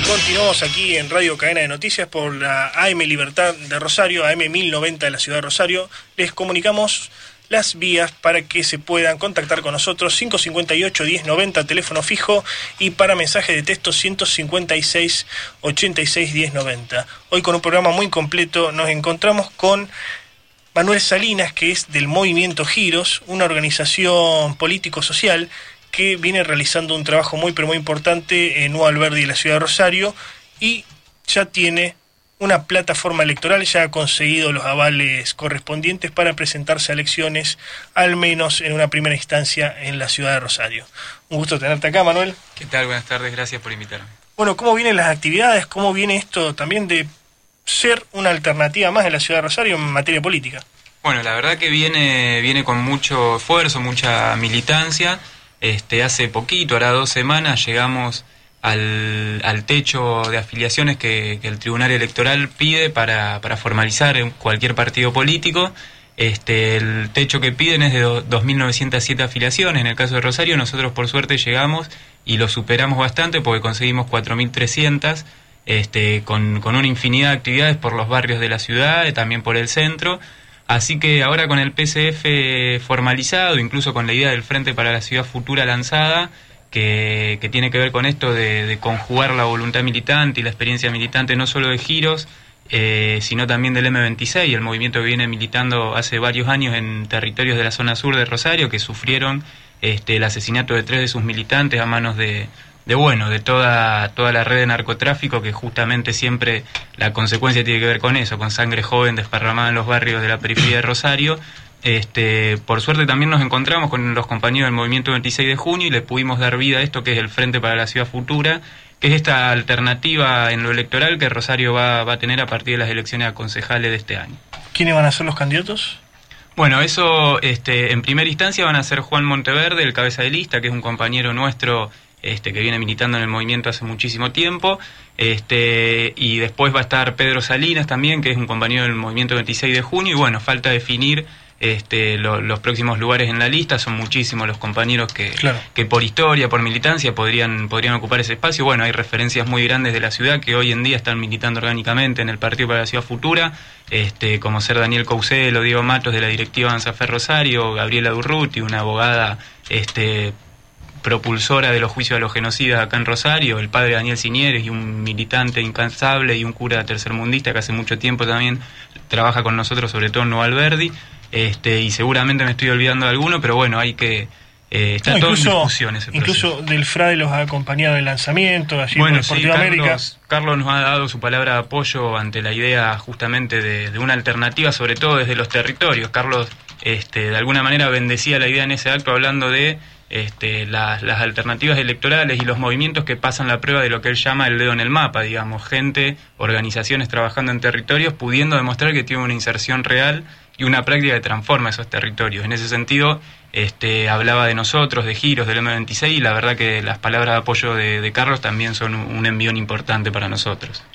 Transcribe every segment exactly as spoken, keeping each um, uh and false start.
Continuamos aquí en Radio Cadena de Noticias por la A M Libertad de Rosario, A M mil noventa de la ciudad de Rosario. Les comunicamos las vías para que se puedan contactar con nosotros: cinco cincuenta y ocho, diez noventa, teléfono fijo, y para mensaje de texto ciento cincuenta y seis, ochenta y seis, diez noventa. Hoy, con un programa muy completo, nos encontramos con Manuel Salinas, que es del Movimiento Giros, una organización político-social que viene realizando un trabajo muy pero muy importante en Nuevo Alberdi y la ciudad de Rosario, y ya tiene una plataforma electoral, ya ha conseguido los avales correspondientes para presentarse a elecciones, al menos en una primera instancia en la ciudad de Rosario. Un gusto tenerte acá, Manuel. ¿Qué tal? Buenas tardes, gracias por invitarme. Bueno, ¿cómo vienen las actividades? ¿Cómo viene esto también de ser una alternativa más en la ciudad de Rosario en materia política? Bueno, la verdad que viene, viene con mucho esfuerzo, mucha militancia. Este, hace poquito, ahora dos semanas, llegamos al, al techo de afiliaciones que, que el Tribunal Electoral pide para, para formalizar en cualquier partido político. Este, el techo que piden es de dos mil novecientas siete afiliaciones. En el caso de Rosario, nosotros por suerte llegamos y lo superamos bastante porque conseguimos cuatro mil trescientas, este, con, con una infinidad de actividades por los barrios de la ciudad, también por el centro. Así que ahora, con el P C F formalizado, incluso con la idea del Frente para la Ciudad Futura lanzada, que, que tiene que ver con esto de, de conjugar la voluntad militante y la experiencia militante no solo de Giros, eh, sino también del M veintiséis, el movimiento que viene militando hace varios años en territorios de la zona sur de Rosario, que sufrieron este, el asesinato de tres de sus militantes a manos de... de bueno, de toda toda la red de narcotráfico, que justamente siempre la consecuencia tiene que ver con eso, con sangre joven desparramada en los barrios de la periferia de Rosario. Este, por suerte también nos encontramos con los compañeros del Movimiento veintiséis de junio y le pudimos dar vida a esto que es el Frente para la Ciudad Futura, que es esta alternativa en lo electoral que Rosario va, va a tener a partir de las elecciones a concejales de este año. ¿Quiénes van a ser los candidatos? Bueno, eso este, en primera instancia van a ser Juan Monteverde, el cabeza de lista, que es un compañero nuestro Este, que viene militando en el movimiento hace muchísimo tiempo, este, y después va a estar Pedro Salinas también, que es un compañero del Movimiento veintiséis de junio, y bueno, falta definir este, lo, los próximos lugares en la lista. Son muchísimos los compañeros que, claro, que por historia, por militancia, podrían, podrían ocupar ese espacio. Bueno, hay referencias muy grandes de la ciudad que hoy en día están militando orgánicamente en el Partido para la Ciudad Futura, este, como ser Daniel Couselo, Diego Matos de la directiva Anzafer Rosario, Gabriela Durruti, una abogada este, propulsora de los juicios a los genocidas acá en Rosario, el padre Daniel Cinieres, y un militante incansable y un cura tercermundista que hace mucho tiempo también trabaja con nosotros, sobre todo en Nuevo Alberdi, este, y seguramente me estoy olvidando de alguno, pero bueno, hay que... Eh, está no, todo incluso, en discusión ese proceso. Incluso del Frade los ha acompañado en el lanzamiento, allí bueno, por sí, América. Carlos, Carlos nos ha dado su palabra de apoyo ante la idea justamente de, de una alternativa, sobre todo desde los territorios. Carlos, este, de alguna manera bendecía la idea en ese acto, hablando de Este, las, las alternativas electorales y los movimientos que pasan la prueba de lo que él llama el dedo en el mapa, digamos, gente, organizaciones trabajando en territorios, pudiendo demostrar que tiene una inserción real y una práctica que transforma esos territorios. En ese sentido, este, hablaba de nosotros, de Giros, del M veintiséis, y la verdad que las palabras de apoyo de, de Carlos también son un, un envión importante para nosotros.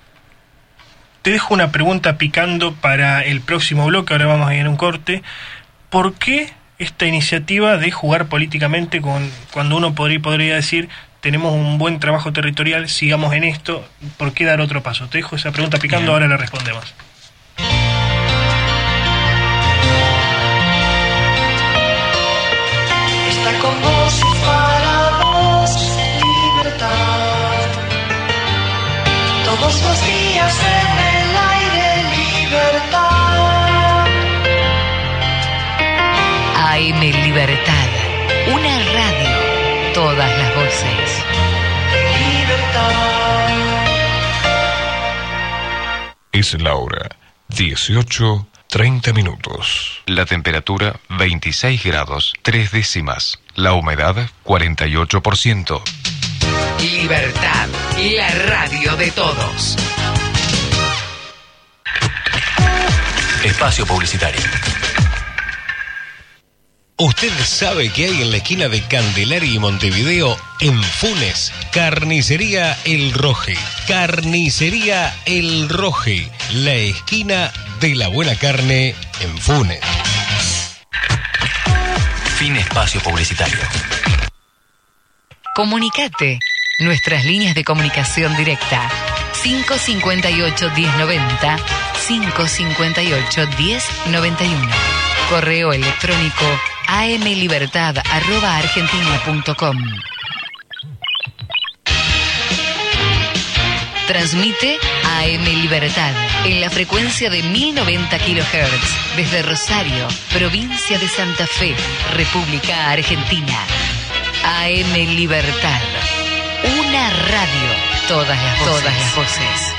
Te dejo una pregunta picando para el próximo bloque, ahora vamos a ir a un corte. ¿Por qué esta iniciativa de jugar políticamente con, cuando uno podría, podría decir, tenemos un buen trabajo territorial, sigamos en esto? ¿Por qué dar otro paso? Te dejo esa pregunta picando, Bien. Ahora la respondemos. Está con vos y para vos, libertad. Todos los días en el aire, libertad. A M Libertad, una radio, todas las voces. Libertad. Es la hora, dieciocho treinta minutos. La temperatura veintiséis grados, tres décimas. La humedad cuarenta y ocho por ciento. Libertad, la radio de todos. Espacio publicitario. ¿Usted sabe qué hay en la esquina de Candelaria y Montevideo? En Funes, Carnicería El Roje. Carnicería El Roje, la esquina de la buena carne en Funes. Fin espacio publicitario. Comunicate Nuestras líneas de comunicación directa cinco cincuenta y ocho, diez noventa, cinco cincuenta y ocho, diez noventa y uno. Correo electrónico amlibertad arroba argentina punto com. Transmite A M Libertad en la frecuencia de mil noventa kilohertz desde Rosario, provincia de Santa Fe, República Argentina. A M Libertad, una radio, todas las voces. Todas las voces.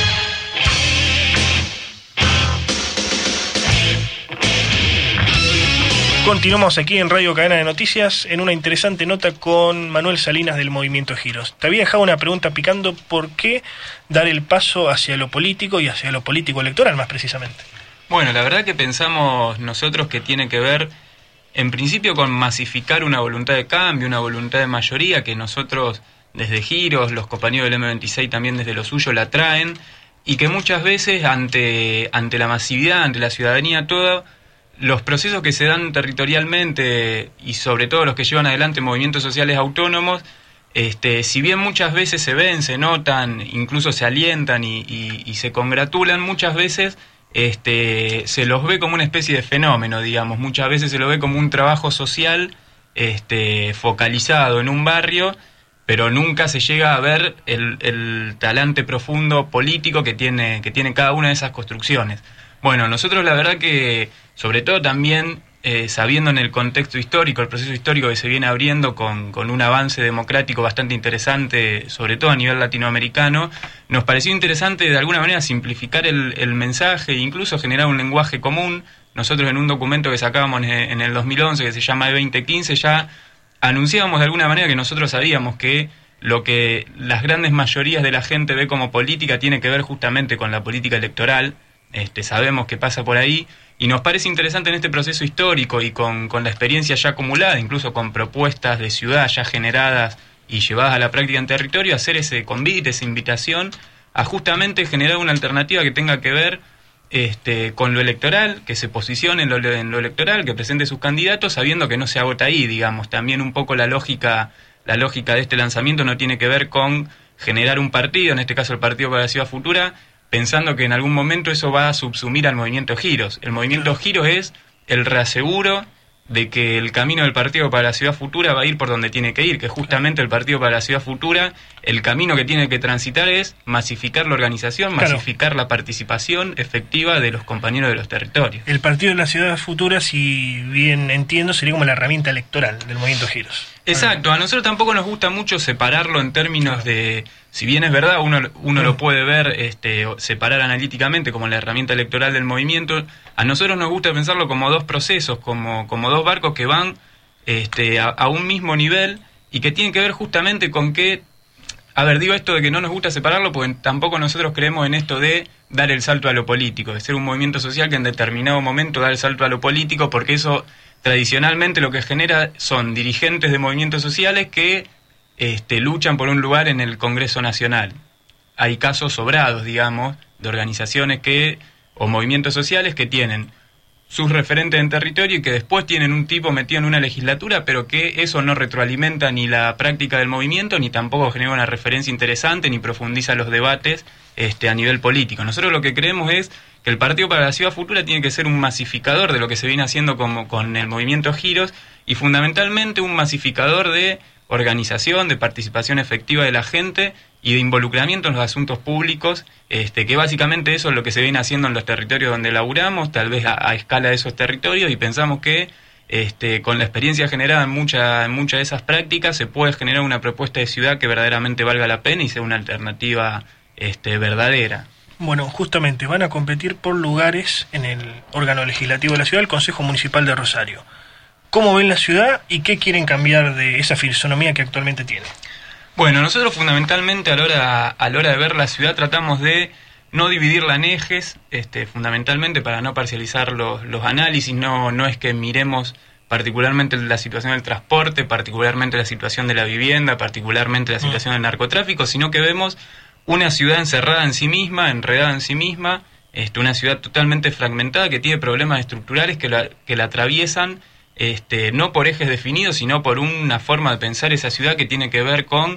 Continuamos aquí en Radio Cadena de Noticias en una interesante nota con Manuel Salinas del Movimiento Giros. Te había dejado una pregunta picando: ¿por qué dar el paso hacia lo político y hacia lo político electoral más precisamente? Bueno, la verdad que pensamos nosotros que tiene que ver en principio con masificar una voluntad de cambio, una voluntad de mayoría que nosotros desde Giros, los compañeros del eme veintiséis también desde lo suyo la traen, y que muchas veces ante, ante la masividad, ante la ciudadanía toda, los procesos que se dan territorialmente y sobre todo los que llevan adelante movimientos sociales autónomos, este, si bien muchas veces se ven, se notan, incluso se alientan y, y, y se congratulan, muchas veces este, se los ve como una especie de fenómeno, digamos, muchas veces se lo ve como un trabajo social este, focalizado en un barrio, pero nunca se llega a ver el, el talante profundo político que tiene, que tiene cada una de esas construcciones. Bueno, nosotros la verdad que, sobre todo también eh, sabiendo en el contexto histórico, el proceso histórico que se viene abriendo con, con un avance democrático bastante interesante, sobre todo a nivel latinoamericano, nos pareció interesante de alguna manera simplificar el, el mensaje e incluso generar un lenguaje común. Nosotros en un documento que sacábamos en, en el dos mil once, que se llama E veinte quince, ya anunciábamos de alguna manera que nosotros sabíamos que lo que las grandes mayorías de la gente ve como política tiene que ver justamente con la política electoral. Este, sabemos que pasa por ahí y nos parece interesante en este proceso histórico y con, con la experiencia ya acumulada, incluso con propuestas de ciudad ya generadas y llevadas a la práctica en territorio, hacer ese convite, esa invitación a justamente generar una alternativa que tenga que ver este, con lo electoral, que se posicione en lo, en lo electoral, que presente sus candidatos sabiendo que no se agota ahí, digamos. También un poco la lógica, la lógica de este lanzamiento no tiene que ver con generar un partido, en este caso el Partido para la Ciudad Futura, pensando que en algún momento eso va a subsumir al movimiento Giros. El movimiento Giros es el reaseguro de que el camino del Partido para la Ciudad Futura va a ir por donde tiene que ir, que justamente el Partido para la Ciudad Futura, el camino que tiene que transitar es masificar la organización, claro, masificar la participación efectiva de los compañeros de los territorios. El Partido de la Ciudad Futura, si bien entiendo, sería como la herramienta electoral del movimiento Giros. Exacto, a nosotros tampoco nos gusta mucho separarlo en términos de, si bien es verdad, uno, uno lo puede ver, este, separar analíticamente como la herramienta electoral del movimiento, a nosotros nos gusta pensarlo como dos procesos, como, como dos barcos que van este, a, a un mismo nivel y que tienen que ver justamente con que, a ver, digo esto de que no nos gusta separarlo porque tampoco nosotros creemos en esto de dar el salto a lo político, de ser un movimiento social que en determinado momento da el salto a lo político, porque eso tradicionalmente lo que genera son dirigentes de movimientos sociales que este, luchan por un lugar en el Congreso Nacional. Hay casos sobrados, digamos, de organizaciones que o movimientos sociales que tienen sus referentes en territorio y que después tienen un tipo metido en una legislatura, pero que eso no retroalimenta ni la práctica del movimiento, ni tampoco genera una referencia interesante, ni profundiza los debates este, a nivel político. Nosotros lo que creemos es que el Partido para la Ciudad Futura tiene que ser un masificador de lo que se viene haciendo como, con el movimiento Giros y fundamentalmente un masificador de organización, de participación efectiva de la gente y de involucramiento en los asuntos públicos, este, que básicamente eso es lo que se viene haciendo en los territorios donde laburamos, tal vez a, a escala de esos territorios, y pensamos que este, con la experiencia generada en muchas en muchas de esas prácticas se puede generar una propuesta de ciudad que verdaderamente valga la pena y sea una alternativa este, verdadera. Bueno, justamente van a competir por lugares en el órgano legislativo de la ciudad, el Consejo Municipal de Rosario. ¿Cómo ven la ciudad y qué quieren cambiar de esa fisonomía que actualmente tiene? Bueno, nosotros fundamentalmente a la hora, a la hora de ver la ciudad tratamos de no dividirla en ejes, este, fundamentalmente para no parcializar los, los análisis, no, no es que miremos particularmente la situación del transporte, particularmente la situación de la vivienda, particularmente la situación del narcotráfico, sino que vemos una ciudad encerrada en sí misma, enredada en sí misma, este, una ciudad totalmente fragmentada que tiene problemas estructurales que la, que la atraviesan Este, no por ejes definidos, sino por una forma de pensar esa ciudad que tiene que ver con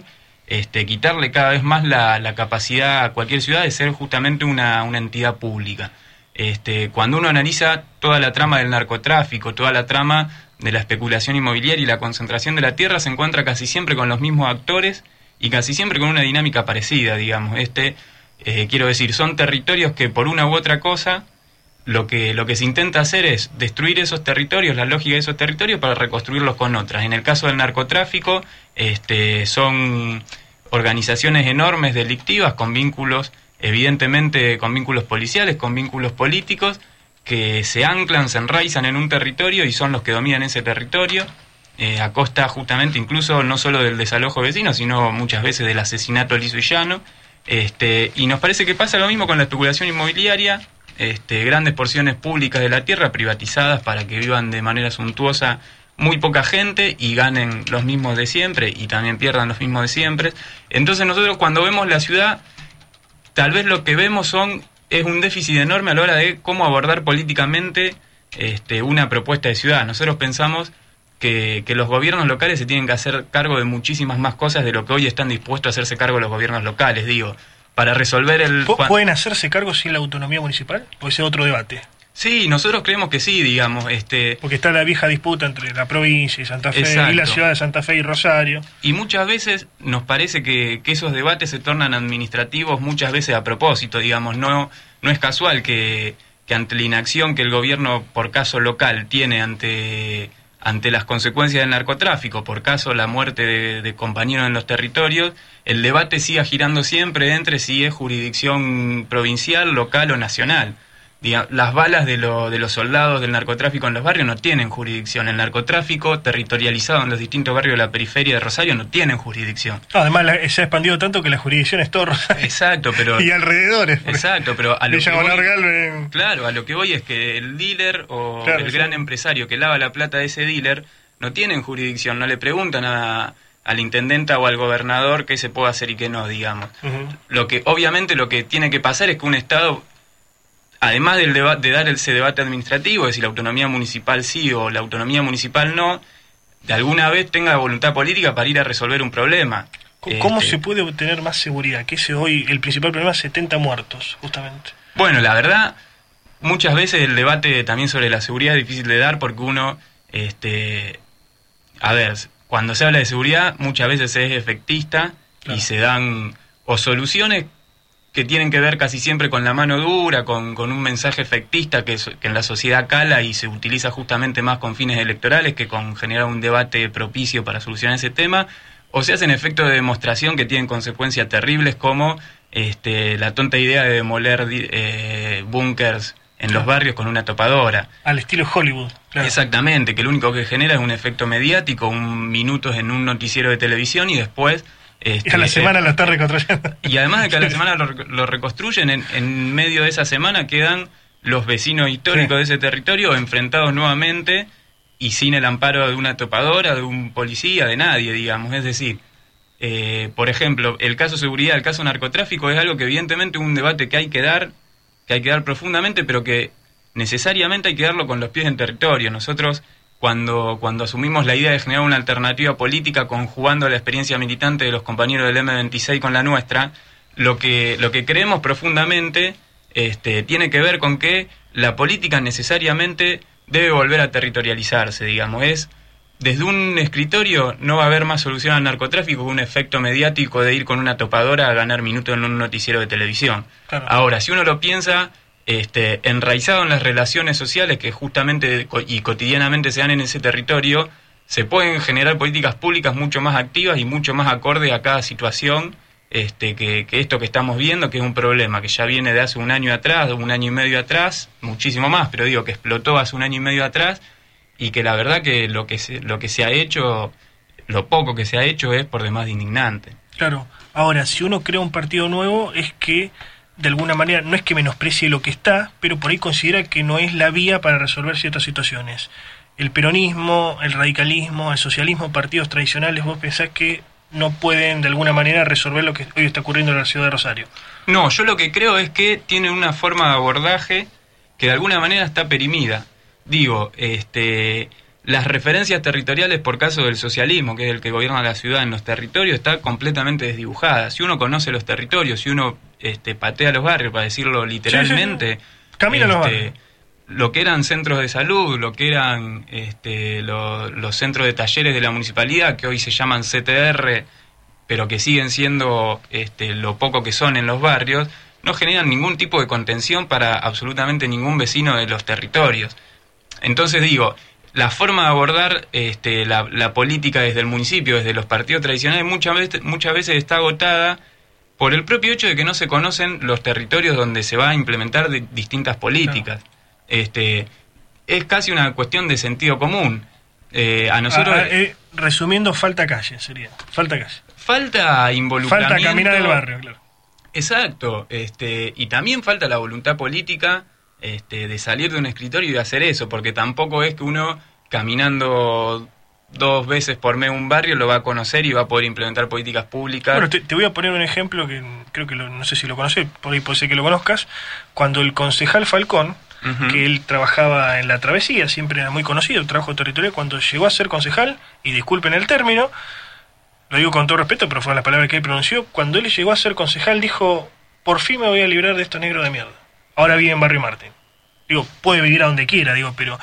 este, quitarle cada vez más la, la capacidad a cualquier ciudad de ser justamente una, una entidad pública. Este, cuando uno analiza toda la trama del narcotráfico, toda la trama de la especulación inmobiliaria y la concentración de la tierra, se encuentra casi siempre con los mismos actores y casi siempre con una dinámica parecida, digamos. Este, eh, quiero decir, son territorios que por una u otra cosa, lo que, lo que se intenta hacer es destruir esos territorios, la lógica de esos territorios, para reconstruirlos con otras. En el caso del narcotráfico, este, son organizaciones enormes delictivas con vínculos, evidentemente con vínculos policiales, con vínculos políticos, que se anclan, se enraizan en un territorio y son los que dominan ese territorio, eh, a costa justamente incluso no solo del desalojo vecino, sino muchas veces del asesinato liso y llano. Este, y nos parece que pasa lo mismo con la especulación inmobiliaria, este, grandes porciones públicas de la tierra privatizadas para que vivan de manera suntuosa muy poca gente y ganen los mismos de siempre y también pierdan los mismos de siempre. Entonces nosotros cuando vemos la ciudad, tal vez lo que vemos son es un déficit enorme a la hora de cómo abordar políticamente este, una propuesta de ciudad. Nosotros pensamos que, que los gobiernos locales se tienen que hacer cargo de muchísimas más cosas de lo que hoy están dispuestos a hacerse cargo los gobiernos locales, digo, para resolver el... ¿Pueden hacerse cargo sin la autonomía municipal? ¿O ese es otro debate? Sí, nosotros creemos que sí, digamos. este Porque está la vieja disputa entre la provincia y Santa Fe, Exacto. y la ciudad de Santa Fe y Rosario. Y muchas veces nos parece que, que esos debates se tornan administrativos muchas veces a propósito, digamos. No, no es casual que, que ante la inacción que el gobierno, por caso local, tiene ante, ante las consecuencias del narcotráfico, por caso la muerte de, de compañeros en los territorios, el debate siga girando siempre entre si es jurisdicción provincial, local o nacional. Las balas de, lo, de los soldados del narcotráfico en los barrios no tienen jurisdicción. El narcotráfico territorializado en los distintos barrios de la periferia de Rosario no tienen jurisdicción. Además la, se ha expandido tanto que la jurisdicción es todo Rosario. Exacto, pero... y alrededores. Exacto, pero a lo, que voy, Galvez. Claro, a lo que voy es que el dealer o claro, el sí. gran empresario que lava la plata de ese dealer no tienen jurisdicción, no le preguntan a... al intendenta o al gobernador qué se puede hacer y qué no, digamos. Uh-huh. Lo que obviamente lo que tiene que pasar es que un Estado, además del deba- de dar ese debate administrativo, de si la autonomía municipal sí o la autonomía municipal no, de alguna vez tenga voluntad política para ir a resolver un problema. ¿Cómo este, se puede obtener más seguridad? Que ese hoy, el principal problema es setenta muertos, justamente. Bueno, la verdad, muchas veces el debate también sobre la seguridad es difícil de dar porque uno, este, a ver, cuando se habla de seguridad muchas veces es efectista, claro, y se dan o soluciones que tienen que ver casi siempre con la mano dura, con, con un mensaje efectista que, que en la sociedad cala y se utiliza justamente más con fines electorales que con generar un debate propicio para solucionar ese tema, o se hacen efectos de demostración que tienen consecuencias terribles como este, la tonta idea de demoler eh, búnkers en los barrios con una topadora. Al estilo Hollywood. Claro. Exactamente, que lo único que genera es un efecto mediático, un minutos en un noticiero de televisión y después... Este, y a la semana eh, lo está reconstruyendo. Y además de que a la semana lo, lo reconstruyen, en, en medio de esa semana quedan los vecinos históricos, sí, de ese territorio enfrentados nuevamente y sin el amparo de una topadora, de un policía, de nadie, digamos. Es decir, eh, por ejemplo, el caso seguridad, el caso narcotráfico es algo que evidentemente es un debate que hay que dar, que hay que dar profundamente, pero que necesariamente hay que darlo con los pies en territorio. Nosotros... Cuando, cuando asumimos la idea de generar una alternativa política conjugando la experiencia militante de los compañeros del eme veintiséis con la nuestra, lo que, lo que creemos profundamente este, tiene que ver con que la política necesariamente debe volver a territorializarse, digamos. Es, desde un escritorio no va a haber más solución al narcotráfico que un efecto mediático de ir con una topadora a ganar minutos en un noticiero de televisión. Claro. Ahora, si uno lo piensa... Este, enraizado en las relaciones sociales que justamente y cotidianamente se dan en ese territorio, se pueden generar políticas públicas mucho más activas y mucho más acordes a cada situación este, que, que esto que estamos viendo, que es un problema que ya viene de hace un año atrás, un año y medio atrás, muchísimo más, pero digo que explotó hace un año y medio atrás y que la verdad que lo que se, lo que se ha hecho, lo poco que se ha hecho es por demás indignante. Claro, ahora si uno crea un partido nuevo es que de alguna manera, no es que menosprecie lo que está, pero por ahí considera que no es la vía para resolver ciertas situaciones. El peronismo, el radicalismo, el socialismo, partidos tradicionales, ¿vos pensás que no pueden de alguna manera resolver lo que hoy está ocurriendo en la ciudad de Rosario? No, yo lo que creo es que tienen una forma de abordaje que de alguna manera está perimida. Digo, este, Las referencias territoriales por caso del socialismo, que es el que gobierna la ciudad en los territorios, está completamente desdibujada. Si uno conoce los territorios, si uno este, patea los barrios, para decirlo literalmente, sí, sí, sí. Camina este, los barrios. Lo que eran centros de salud, lo que eran este, lo, los centros de talleres de la municipalidad, que hoy se llaman C T R, pero que siguen siendo este, lo poco que son en los barrios, no generan ningún tipo de contención para absolutamente ningún vecino de los territorios. Entonces digo, la forma de abordar este, la, la política desde el municipio, desde los partidos tradicionales, muchas veces, muchas veces está agotada por el propio hecho de que no se conocen los territorios donde se va a implementar de, distintas políticas. Claro. Este, es casi una cuestión de sentido común. Eh, a nosotros... Ah, eh, resumiendo, falta calle, sería. Falta calle. Falta involucramiento. Falta caminar el barrio, claro. Exacto. Este, y también falta la voluntad política este, de salir de un escritorio y de hacer eso, porque tampoco es que uno caminando dos veces por mes un barrio lo va a conocer y va a poder implementar políticas públicas. Bueno, te, te voy a poner un ejemplo que creo que lo, no sé si lo conoces, por ahí puede ser que lo conozcas. Cuando el concejal Falcón, uh-huh. que él trabajaba en la Travesía, siempre era muy conocido, el trabajo territorial, cuando llegó a ser concejal, y disculpen el término, lo digo con todo respeto, pero fueron las palabras que él pronunció, cuando él llegó a ser concejal dijo, por fin me voy a librar de estos negros de mierda. Ahora vive en Barrio Martín. Digo, puede vivir a donde quiera, digo, pero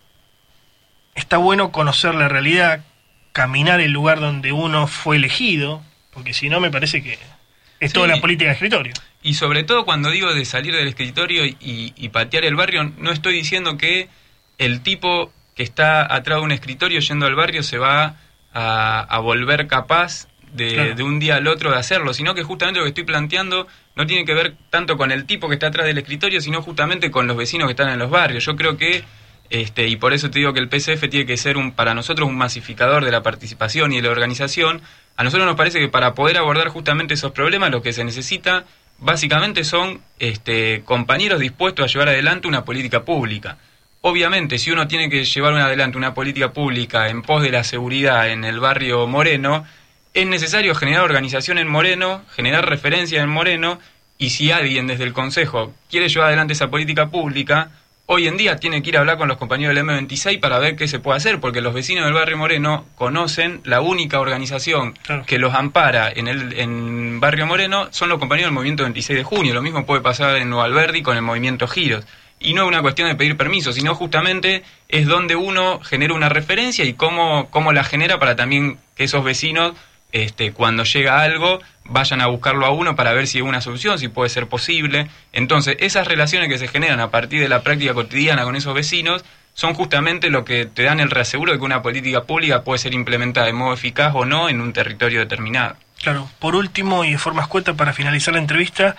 está bueno conocer la realidad, caminar el lugar donde uno fue elegido, porque si no me parece que es sí. toda la política de escritorio. Y sobre todo cuando digo de salir del escritorio y, y patear el barrio, no estoy diciendo que el tipo que está atrás de un escritorio yendo al barrio se va a, a volver capaz de, claro. de un día al otro de hacerlo, sino que justamente lo que estoy planteando no tiene que ver tanto con el tipo que está atrás del escritorio, sino justamente con los vecinos que están en los barrios. Yo creo que, este, y por eso te digo que el P C F tiene que ser un, para nosotros un masificador de la participación y de la organización. A nosotros nos parece que para poder abordar justamente esos problemas lo que se necesita básicamente son este, compañeros dispuestos a llevar adelante una política pública. Obviamente, si uno tiene que llevar adelante una política pública en pos de la seguridad en el barrio Moreno, es necesario generar organización en Moreno, generar referencia en Moreno, y si alguien desde el Consejo quiere llevar adelante esa política pública, hoy en día tiene que ir a hablar con los compañeros del eme veintiséis para ver qué se puede hacer, porque los vecinos del barrio Moreno conocen la única organización claro. que los ampara en el en barrio Moreno, son los compañeros del movimiento veintiséis de junio. Lo mismo puede pasar en Nuevo Alberdi con el movimiento Giros. Y no es una cuestión de pedir permiso, sino justamente es donde uno genera una referencia y cómo, cómo la genera para también que esos vecinos, este, cuando llega algo, vayan a buscarlo a uno para ver si es una solución, si puede ser posible. Entonces, esas relaciones que se generan a partir de la práctica cotidiana con esos vecinos son justamente lo que te dan el reaseguro de que una política pública puede ser implementada de modo eficaz o no en un territorio determinado. Claro, por último y de forma escueta para finalizar la entrevista,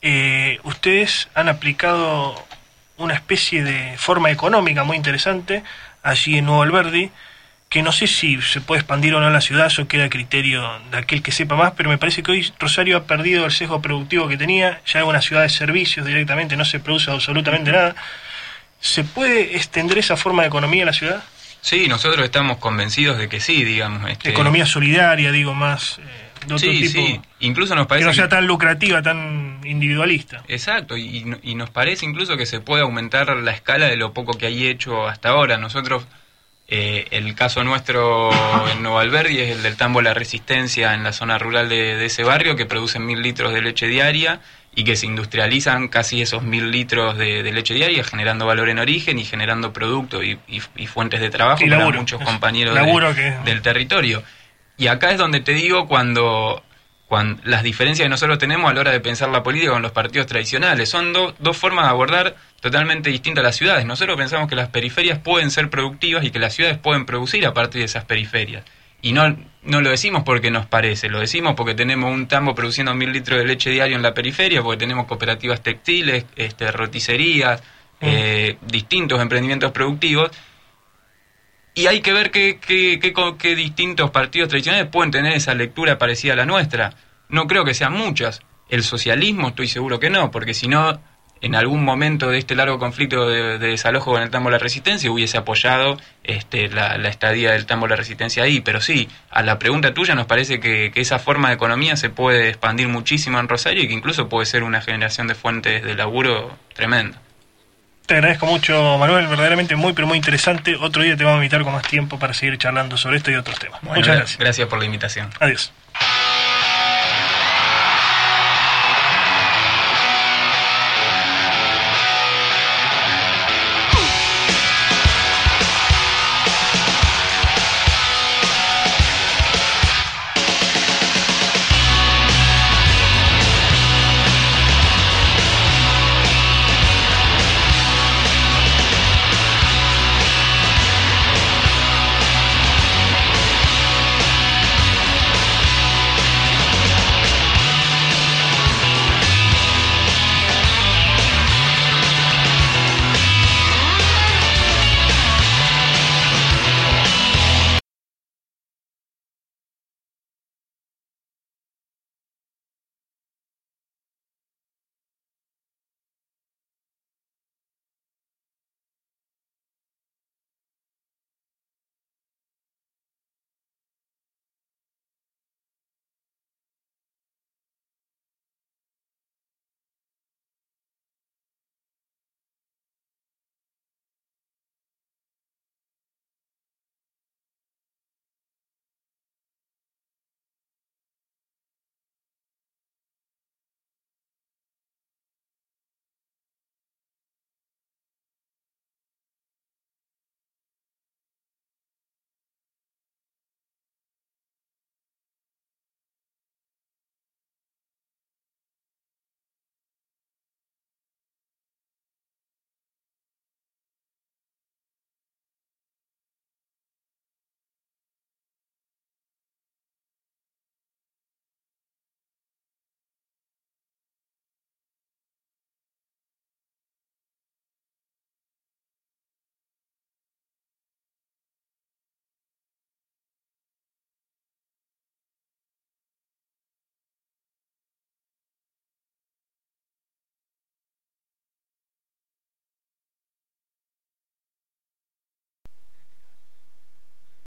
eh, ustedes han aplicado una especie de forma económica muy interesante allí en Nuevo Alberdi, que no sé si se puede expandir o no en la ciudad, eso queda a criterio de aquel que sepa más, pero me parece que hoy Rosario ha perdido el sesgo productivo que tenía, ya es una ciudad de servicios directamente, no se produce absolutamente nada. ¿Se puede extender esa forma de economía a la ciudad? Sí, nosotros estamos convencidos de que sí, digamos. Este... Economía solidaria, digo, más... Eh... De otro sí, tipo, sí, incluso nos parece que no sea que... tan lucrativa, tan individualista. Exacto, y, y nos parece incluso que se puede aumentar la escala de lo poco que hay hecho hasta ahora. Nosotros, eh, el caso nuestro en Nuevo Alberdi es el del tambo La Resistencia en la zona rural de, de ese barrio, que producen mil litros de leche diaria y que se industrializan casi esos mil litros de, de leche diaria, generando valor en origen y generando productos y, y, y fuentes de trabajo y para laburo, muchos compañeros laburo de, que... del territorio. Y acá es donde te digo cuando, cuando las diferencias que nosotros tenemos a la hora de pensar la política con los partidos tradicionales. Son do, dos formas de abordar totalmente distintas las ciudades. Nosotros pensamos que las periferias pueden ser productivas y que las ciudades pueden producir a partir de esas periferias. Y no, no lo decimos porque nos parece, lo decimos porque tenemos un tambo produciendo mil litros de leche diario en la periferia, porque tenemos cooperativas textiles, este, roticerías, mm. eh, distintos emprendimientos productivos. Y hay que ver qué, qué, qué, qué distintos partidos tradicionales pueden tener esa lectura parecida a la nuestra. No creo que sean muchas. El socialismo estoy seguro que no, porque si no, en algún momento de este largo conflicto de, de desalojo con el tambo La Resistencia hubiese apoyado este, la, la estadía del tambo La Resistencia ahí. Pero sí, a la pregunta tuya nos parece que, que esa forma de economía se puede expandir muchísimo en Rosario y que incluso puede ser una generación de fuentes de laburo tremenda. Te agradezco mucho, Manuel, verdaderamente muy, pero muy interesante. Otro día te vamos a invitar con más tiempo para seguir charlando sobre esto y otros temas. Bueno, Muchas gracias. Gracias por la invitación. Adiós.